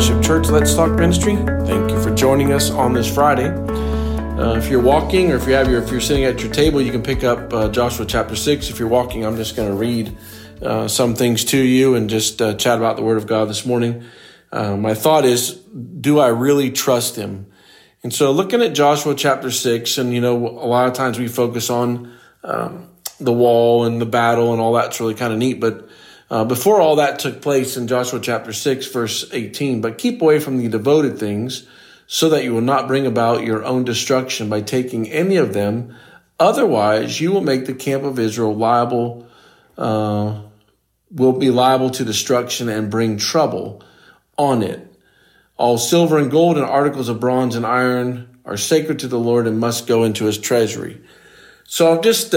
Fellowship Church Let's Talk Ministry. Thank you for joining us on this Friday. If you're walking, or if you're sitting at your table, you can pick up Joshua chapter 6. If you're walking, I'm just going to read some things to you and just chat about the Word of God this morning. My thought is, do I really trust Him? And so looking at Joshua chapter 6, and a lot of times we focus on the wall and the battle and all that's really kind of neat, but before all that took place in Joshua chapter 6, verse 18, but keep away from the devoted things so that you will not bring about your own destruction by taking any of them. Otherwise, you will make the camp of Israel will be liable to destruction and bring trouble on it. All silver and gold and articles of bronze and iron are sacred to the Lord and must go into his treasury. So I'm just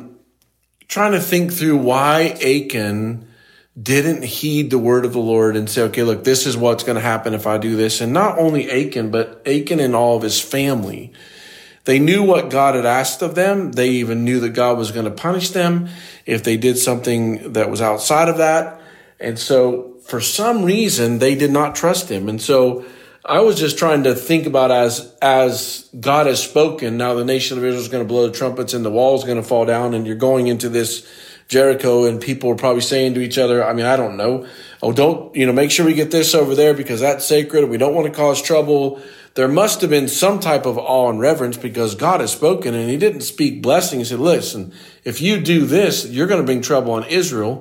trying to think through why Achan didn't heed the word of the Lord and say, okay, look, this is what's going to happen if I do this. And not only Achan, but Achan and all of his family. They knew what God had asked of them. They even knew that God was going to punish them if they did something that was outside of that. And so for some reason, they did not trust him. And so I was just trying to think about as God has spoken, now the nation of Israel is going to blow the trumpets and the wall is going to fall down and you're going into this Jericho, and people are probably saying to each other, I don't know. Oh, don't, make sure we get this over there because that's sacred. We don't want to cause trouble. There must have been some type of awe and reverence because God has spoken and he didn't speak blessing. He said, listen, if you do this, you're going to bring trouble on Israel.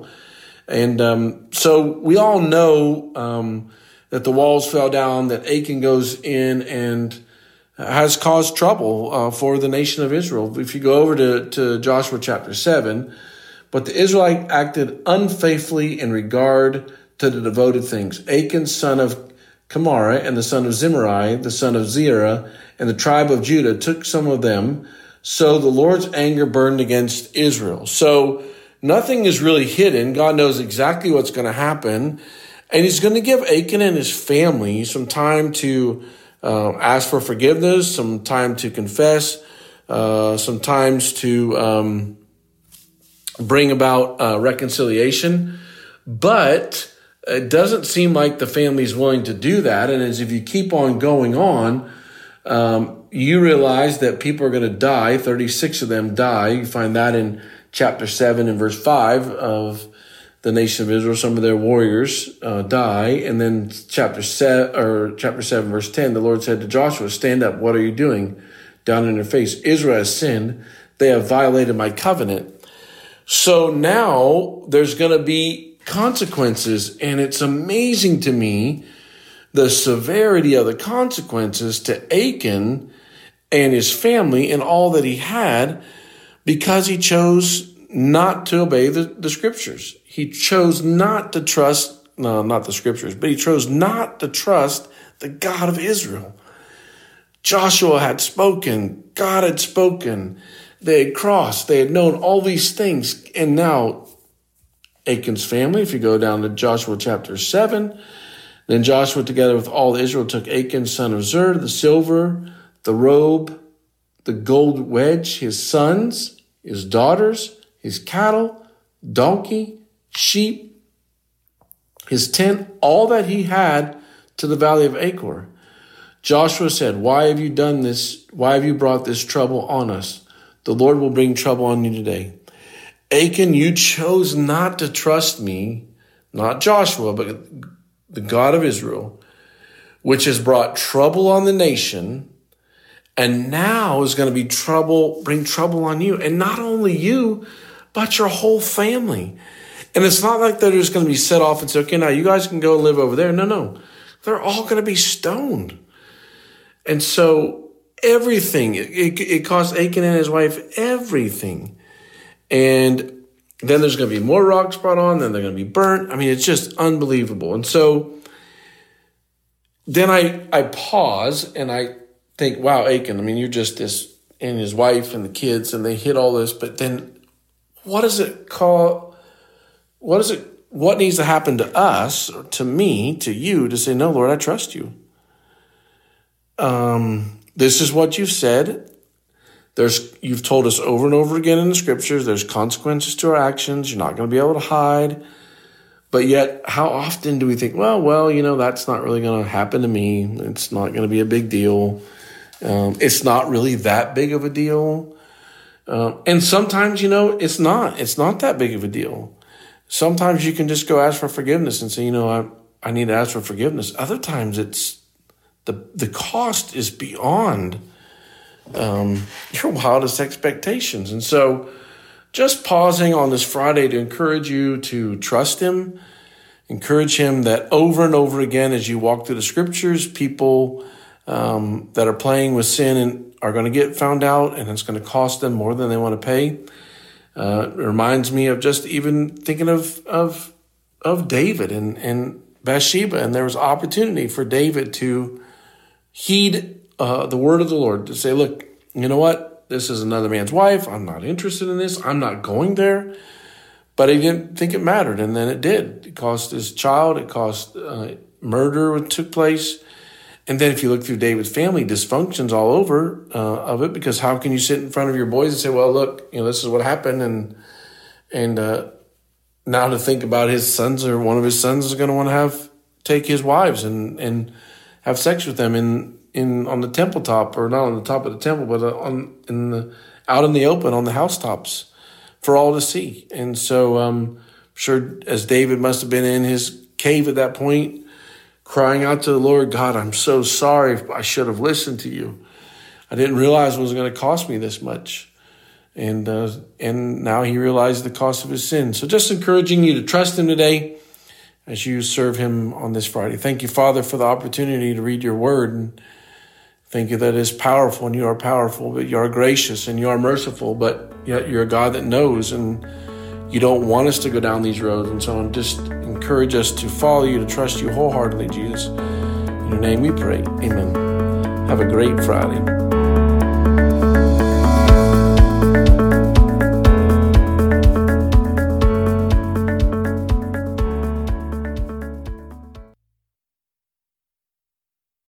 And so we all know that the walls fell down, that Achan goes in and has caused trouble for the nation of Israel. If you go over to Joshua chapter 7, but the Israelite acted unfaithfully in regard to the devoted things. Achan, son of Kamara, and the son of Zimri, the son of Zerah, and the tribe of Judah took some of them. So the Lord's anger burned against Israel. So nothing is really hidden. God knows exactly what's going to happen. And he's going to give Achan and his family some time to ask for forgiveness, some time to confess, sometimes to bring about reconciliation. But it doesn't seem like the family's willing to do that. And as if you keep on going on, you realize that people are going to die. 36 of them die. You find that in chapter 7 and verse 5 of the nation of Israel. Some of their warriors die. And then chapter 7, verse 10, the Lord said to Joshua, stand up. What are you doing? Down in their face. Israel has sinned. They have violated my covenant. So now there's going to be consequences, and it's amazing to me the severity of the consequences to Achan and his family and all that he had because he chose not to obey the scriptures. He chose not to trust, no, not the scriptures, but he chose not to trust the God of Israel. Joshua had spoken, God had spoken. They had crossed. They had known all these things. And now Achan's family, if you go down to Joshua chapter 7, then Joshua together with all Israel took Achan, son of Zer, the silver, the robe, the gold wedge, his sons, his daughters, his cattle, donkey, sheep, his tent, all that he had to the valley of Achor. Joshua said, why have you done this? Why have you brought this trouble on us? The Lord will bring trouble on you today. Achan, you chose not to trust me, not Joshua, but the God of Israel, which has brought trouble on the nation, and now is going to bring trouble on you. And not only you, but your whole family. And it's not like they're just going to be set off and say, okay, now you guys can go live over there. No. They're all going to be stoned. And so everything. It cost Achan and his wife everything. And then there's going to be more rocks brought on. Then they're going to be burnt. It's just unbelievable. And so then I pause and I think, wow, Achan, you're just this, and his wife and the kids, and they hit all this. But then what does it call? What needs to happen to us, or to me, to you, to say, no, Lord, I trust you. This is what you've said. You've told us over and over again in the scriptures, there's consequences to our actions. You're not going to be able to hide. But yet, how often do we think, well, that's not really going to happen to me. It's not going to be a big deal. It's not really that big of a deal. And sometimes, it's not that big of a deal. Sometimes you can just go ask for forgiveness and say, I need to ask for forgiveness. Other times it's the cost is beyond your wildest expectations. And so just pausing on this Friday to encourage you to trust him, encourage him that over and over again as you walk through the scriptures, people that are playing with sin and are going to get found out, and it's going to cost them more than they want to pay. It reminds me of just even thinking of David and Bathsheba, and there was opportunity for David to heed the word of the Lord, to say, look, you know what? This is another man's wife. I'm not interested in this. I'm not going there. But he didn't think it mattered, and then it did. It cost his child. It cost murder took place. And then if you look through David's family, dysfunctions all over of it, because how can you sit in front of your boys and say, well, look, this is what happened, and now to think about his sons, or one of his sons is going to want to take his wives and have sex with them on the temple top, or not on the top of the temple, but out in the open on the housetops for all to see. And so I'm sure as David must have been in his cave at that point, crying out to the Lord, God, I'm so sorry. I should have listened to you. I didn't realize it was going to cost me this much. And now he realized the cost of his sin. So just encouraging you to trust him today as you serve him on this Friday. Thank you, Father, for the opportunity to read your word. And thank you that it is powerful, and you are powerful, but you are gracious and you are merciful, but yet you're a God that knows, and you don't want us to go down these roads. And so just encourage us to follow you, to trust you wholeheartedly, Jesus. In your name we pray. Amen. Have a great Friday.